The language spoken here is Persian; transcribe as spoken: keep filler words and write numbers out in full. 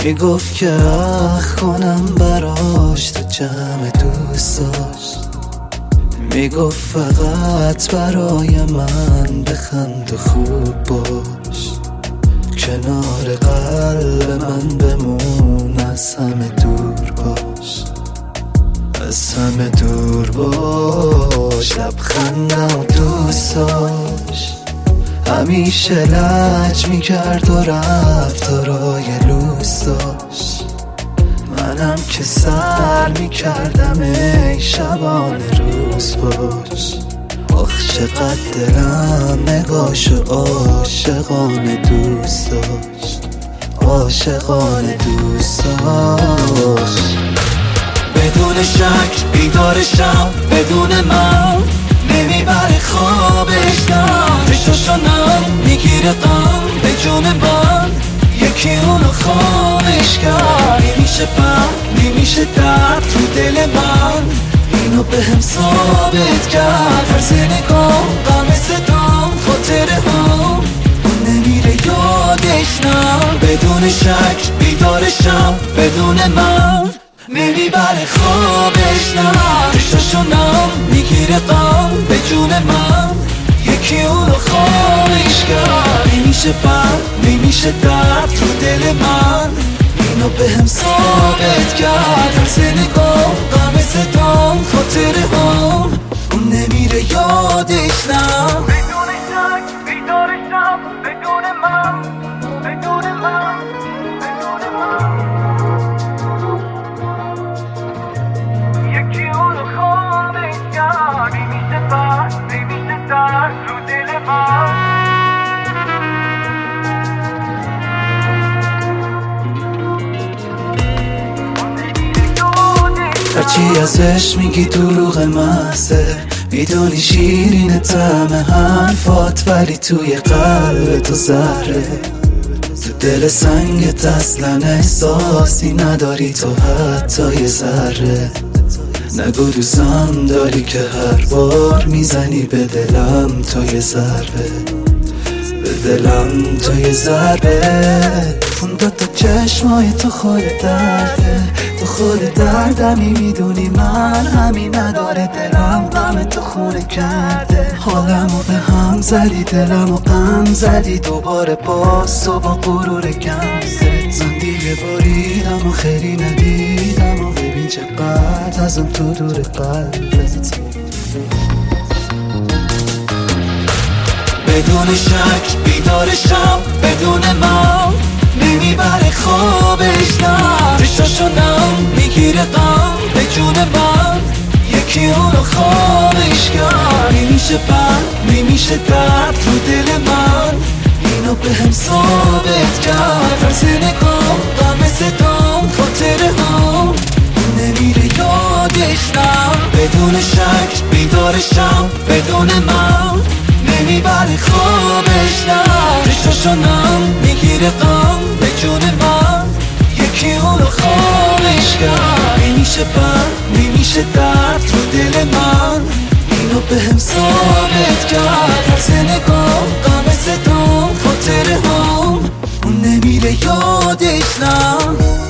میگفت که اخ کنم براش تو جمع دوستاش، میگفت فقط برای من بخند و خوب باش، کنار قلب من بمون، از همه دور باش، از همه دور باش. لبخندم و دوستاش همیشه لج میکرد و رفتارای لوس داشت، منم که سر میکردم ای شبانه روز باش. آخ چقدر دلم نگاشو عاشقانه دوست داشت، عاشقانه دوست داشت. بدون شک بیدارشم، بدون من نمیبره خوابش، نه چشاشونم میگیره غم به جون من، یکی اونو خامش کرد. نمیشه پر نمیشه درد تو دل من، اینو به هم ثابت کرد. هر نگاه غم صدام خاطره هم اون نمیره یادش، نه بدون شک بیدارشم، بدون من نمیبره خوابش، نه چشاشونم میگیره غم به جون من، یکی اونو خامش کرد. نمیشه پر نمیشه درد تو دل من، اینو به هم ثابت کرد. هر نگاه غم صدام خاطره هم اون نمیره یادش، نه بدون شک بیدارشم، بدون من بدون من بدون من، یکی اونو خامش کرد. نمیشه پر نمیشه درد تو دل من. هرچی ازش میگی دروغ محضه، میدونی شیرین طعم حرفات، ولی توی قلب تو زهره. تو دل سنگت اصلا احساسی نداری تو حتی یه ذره. نگو دوستم داری که هر بار میزنی به دلم تو یه ضربه، به دلم تو یه ضربه. اون دو تا چشمای تو خود درده، تو خود دردمی، میدونی من همین نداره. دلم غم تو خونه کرده، حالمو به هم زدی، دلمو غم زدی. دوباره باز تو با غرور کم زد، دیگه باریدم و خیلی ندیدم و ببین چقدر ازم تو دور قلبت. بدون شک بیدارشم، بدون من نمیبره خوابش، نه چشاشونم میگیره غم به جون من، یکی اونو خامش کرد. نمیشه پر نمیشه درد تو دل من، اینو به هم ثابت کرد. هر نگاه غم صدام خاطره هم نمیره یادش، نه بدون شک بیدارشم، بدون من نمیبره خوابش، نه چشاشونم میگیره غم به جون من، یکی اونو خامش کرد. نمیشه پر نمیشه درد تو دل من، اینو به هم ثابت کرد. هر نگاه غم صدام خاطره هم اون نمیره یادش، نه